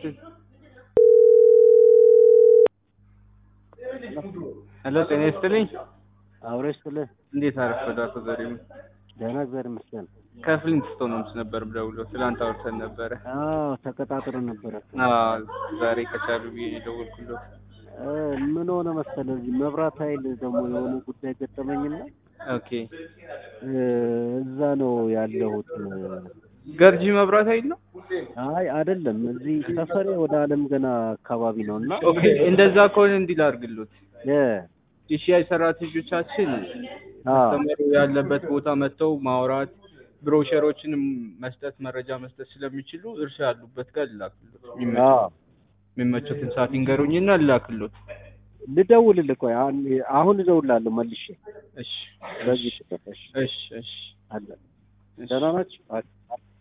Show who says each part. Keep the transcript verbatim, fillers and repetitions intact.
Speaker 1: ሄሎ ጤና ይስጥልኝ
Speaker 2: አብረሽ ስለ
Speaker 1: እንዴት አረፈዱ አቶ ዘሪሁን?
Speaker 2: ደህና እግዚአብሔር ይመስገን።
Speaker 1: ከፍሊንትስቶን ነው ነበር ብደውለው ትላንት አውርተን ነበረ።
Speaker 2: አዎ ተቀጣጥረን ነበረ።
Speaker 1: አዎ ዛሬ ከቻሉ ብዬ ደወልኩለት።
Speaker 2: ምን ሆነ መሰለህ እዚህ መብራት ኃይል ደግሞ የሆነ ጉዳይ ገጠመኝና
Speaker 1: ኦኬ
Speaker 2: እዛ ነው ያለሁት።
Speaker 1: ገርጂ መብራት ኃይል ነው?
Speaker 2: አይ አይደለም፣ እዚህ ሰፈሬ ወደ አለም ገና አካባቢ ነውና።
Speaker 1: ኦኬ እንደዛ ከሆነ እንዲህ ላድርግሎት።
Speaker 2: እ
Speaker 1: የሺአይ ሰራተኞቻችን ተመሩ ያለበት ቦታ መጥተው ማውራት ብሮሸሮችን መስጠት መረጃ መስጠት ስለሚችሉ እርሱ ያሉበት ጋር ላክሉት።
Speaker 2: አዎ
Speaker 1: የሚመቹትን ሰዓት ይንገሩኝና ላክሉት።
Speaker 2: ልደውልልህ ቆይ አሁን እደውላለሁ መልሼ።
Speaker 1: እሺ
Speaker 2: በዚህ ተፈሽ
Speaker 1: እሺ እሺ
Speaker 2: አለ ደህና ናችሁ?